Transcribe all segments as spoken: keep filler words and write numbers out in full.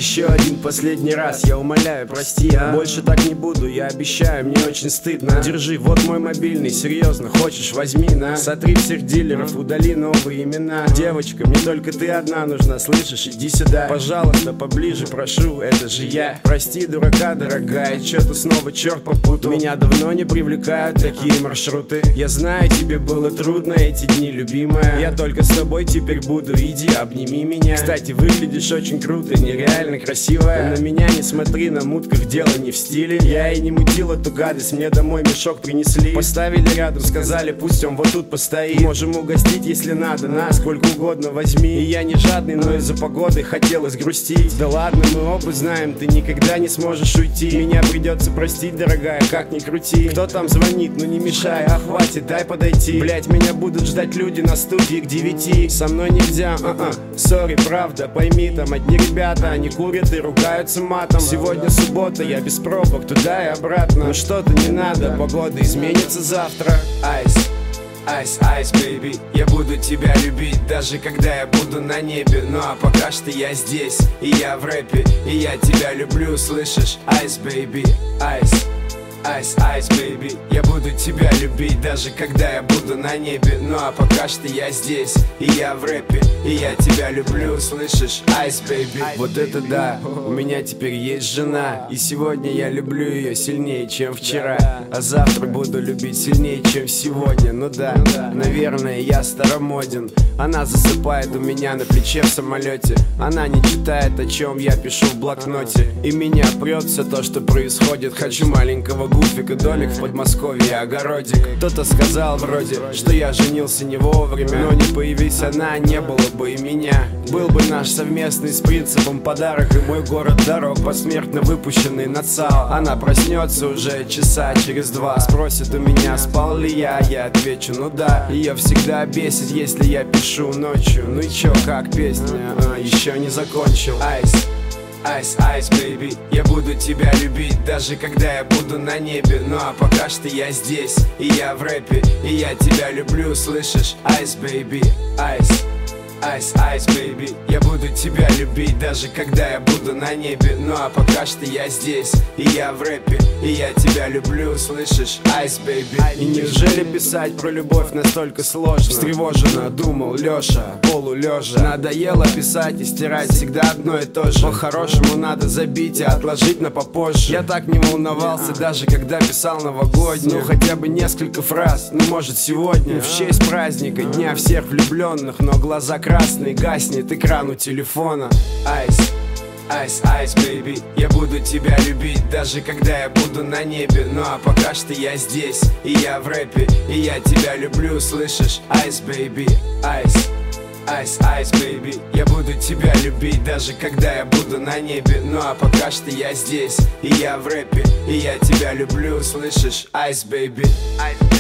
Еще один последний раз, я умоляю, прости, а? Больше так не буду, я обещаю, мне очень стыдно. Держи, вот мой мобильный, серьезно, хочешь, возьми, на. Сотри всех дилеров, удали новые имена. Девочка, мне только ты одна нужна, слышишь, иди сюда. Пожалуйста, поближе, прошу, это же я. Прости, дурака, дорогая, чё-то снова черт попутал. Меня давно не привлекают такие маршруты. Я знаю, тебе было трудно эти дни, любимая. Я только с тобой теперь буду, иди, обними меня. Кстати, выглядишь очень круто, нереально красивая. На меня не смотри, на мутках дело не в стиле. Я и не мутил эту гадость, мне домой мешок принесли. Поставили рядом, сказали, пусть он вот тут постоит. Можем угостить, если надо, на, сколько угодно возьми. И я не жадный, но из-за погоды хотелось грустить. Да ладно, мы оба знаем, ты никогда не сможешь уйти. Меня придется простить, дорогая, как ни крути. Кто там звонит, ну не мешай, а хватит, дай подойти. Блять, меня будут ждать люди на студии к девяти. Со мной нельзя, а-а, сори, правда, пойми, там одни ребята, они курят и ругаются матом. Сегодня суббота, я без пробок, туда и обратно. Ну что-то не надо, погода изменится завтра. Айс, айс, айс, бэйби, я буду тебя любить, даже когда я буду на небе. Ну а пока что я здесь, и я в рэпе, и я тебя люблю, слышишь? Айс, бэйби, айс. Айс, айс, бэйби, я буду тебя любить, даже когда я буду на небе. Ну а пока что я здесь, и я в рэпе, и я тебя люблю, слышишь? Айс, бэйби. Вот это да, у меня теперь есть жена, и сегодня я люблю ее сильнее, чем вчера. А завтра буду любить сильнее, чем сегодня. Ну да, наверное, я старомоден. Она засыпает у меня на плече в самолете. Она не читает, о чем я пишу в блокноте. И меня прет все то, что происходит. Хочу маленького гуфика, домик в Подмосковье, огородик. Кто-то сказал вроде, что я женился не вовремя. Но не появись она, не было бы и меня. Был бы наш совместный с принципом подарок. И мой город дорог, посмертно выпущенный на ЦАО. Она проснется уже часа через два. Спросит у меня, спал ли я, я отвечу, ну да. Ее всегда бесит, если я пишу ночью. Ну и чё, как песня, а, еще не закончил. Айс, айс, айс, бэйби, я буду тебя любить, даже когда я буду на небе. Ну а пока что я здесь, и я в рэпе, и я тебя люблю, слышишь? Айс, бэйби, айс. Айс, айс, бэйби, я буду тебя любить, даже когда я буду на небе. Ну а пока что я здесь, и я в рэпе, и я тебя люблю, слышишь? Айс, бэйби. И неужели писать про любовь настолько сложно? Встревоженно думал Лёша, полулежа. Надоело писать и стирать всегда одно и то же. По-хорошему надо забить и отложить на попозже. Я так не волновался, даже когда писал новогоднюю. Ну хотя бы несколько фраз, ну может сегодня в честь праздника, дня всех влюбленных. Но глаза красный, гаснет экран у телефона. Айс, айс, айс, бэйби, я буду тебя любить, даже когда я буду на небе. Ну а пока что я здесь, и я в рэпе, и я тебя люблю, слышишь? Айс, бэйби, айс. Айс, айс, бэйби, я буду тебя любить, даже когда я буду на небе. Ну а пока что я здесь, и я в рэпе, и я тебя люблю, слышишь? Айс, бэйби. Айс, бэйби.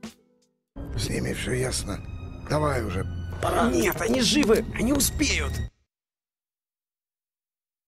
С ними все ясно. Давай уже, пора. Нет, они живы, они успеют.